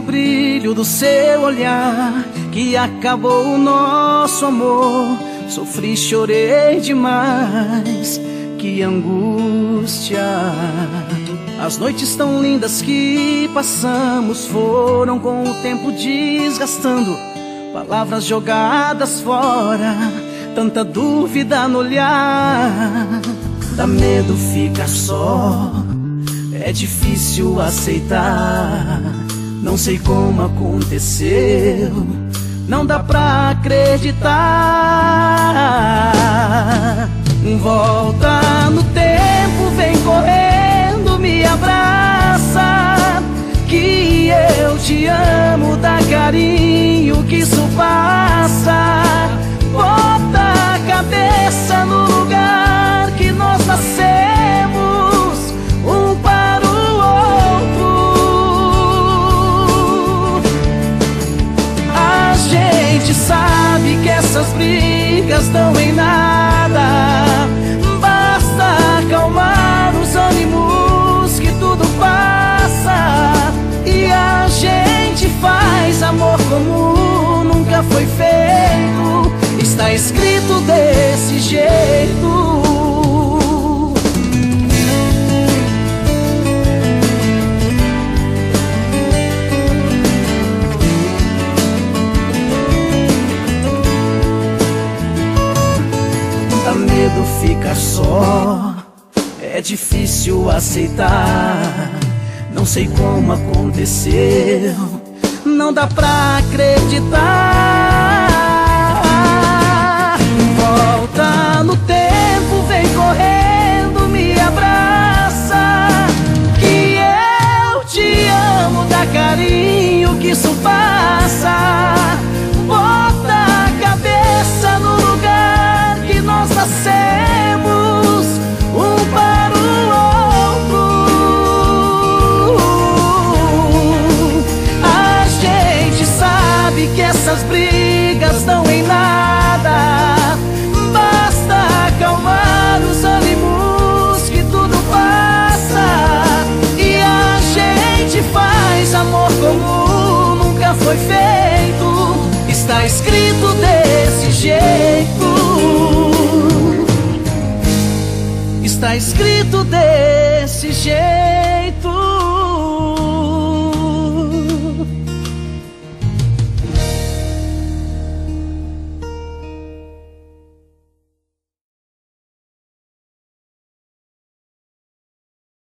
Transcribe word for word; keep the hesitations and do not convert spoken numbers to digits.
brilho do seu olhar que acabou o nosso amor. Sofri, chorei demais, que angústia. As noites tão lindas que passamos foram com o tempo desgastando. Palavras jogadas fora, tanta dúvida no olhar. Dá medo ficar só, é difícil aceitar. Não sei como aconteceu, não dá pra acreditar. Volta no tempo, vem correndo, me abraça, que eu te amo, dá carinho, que isso passa. Bota a cabeça no lugar que nós nascemos, um para o outro. A gente sabe que essas brigas dão em nada, basta acalmar os ânimos que tudo passa. E a gente faz amor como nunca foi feito, está escrito desse jeito. Dá medo ficar só, é difícil aceitar. Não sei como aconteceu, não dá pra acreditar. Volta no tempo, vem correndo, me abraça, que eu te amo, dá carinho, que isso passa. Bota a cabeça no lugar que nós nascemos, um para o outro. A gente sabe que essas brigas dão em nada, basta acalmar os ânimos que tudo passa. E a gente faz amor como nunca foi feito, está escrito desse jeito, está escrito desse jeito.